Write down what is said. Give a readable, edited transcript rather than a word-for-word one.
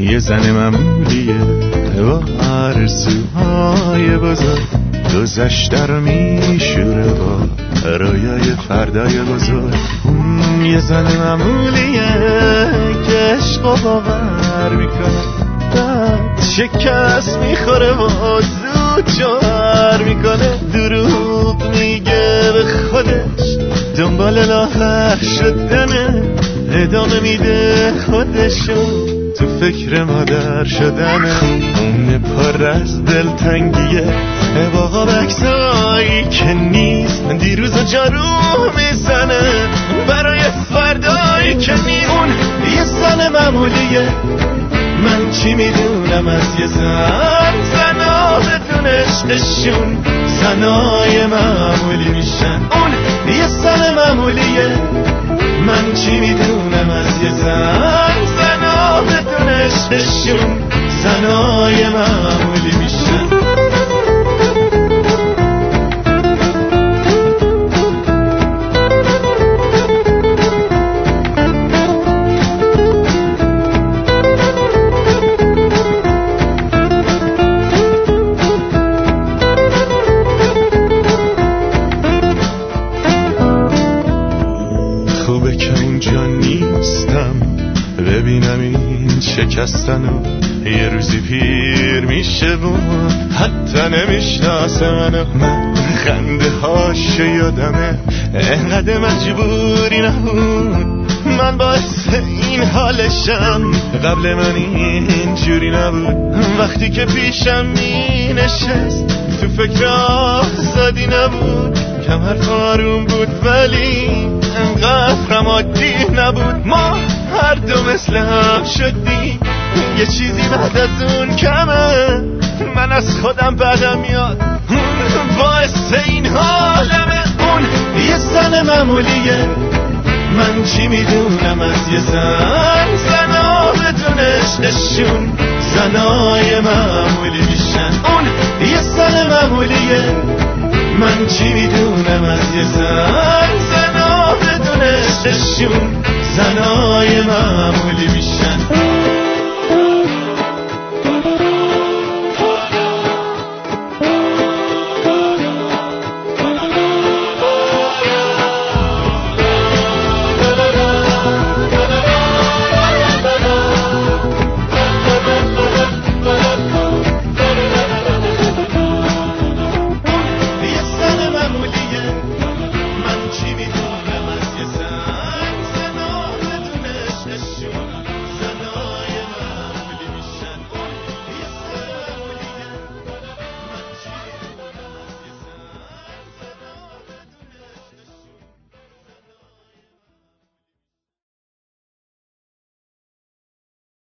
یه زن معمولیه با آرزوهای بزرگ، گذشته رو میشوره با رویای فردای بزرگ. یه زن معمولیه که عشق و باور میکنه، بعد شکست میخوره و زود جوهر میکنه. دروغ میگه به خودش، دنبال لاغر شدنه، ادامه میده خودشو تو فکر مادر شدنه. اون پر از دلتنگیه با بکسایی که نیست، دیروز و جارو میزنه برای فردایی که نیست. اون یه زن معمولیه، من چی میدونم از یه زن، زنا بدون عشقشون زنای معمولی میشن. اون یه زن معمولیه، من چی میدونم از یه زن، زنا بدون عشقشون زنای معمولی میشن. خوبه که اونجا نیستم ببینم این شکستنو، یه روزی پیر میشه و حتی نمیشناسه منو. من خنده هاشو یادمه، انقدر مجبوری نبود، من باعث این حالشم، قبل من اینجوری نبود. وقتی که پیشم می نشست تو فکر آزادی نبود، کم حرف آروم بود ولی انقدر عادی نبود. ما هر دو مثل هم شدیم، یه چیزی بعد از اون کمه، من از خودم بدم میاد، باعث این حالمه. اون یه زن معمولیه، من چی میدونم از یه زن، زنا بدون عشقشون زنای معمولی میشن. اون یه زن معمولیه، من چی میدونم از یه زن، زنا بدون عشقشون زنای معمولی میشن.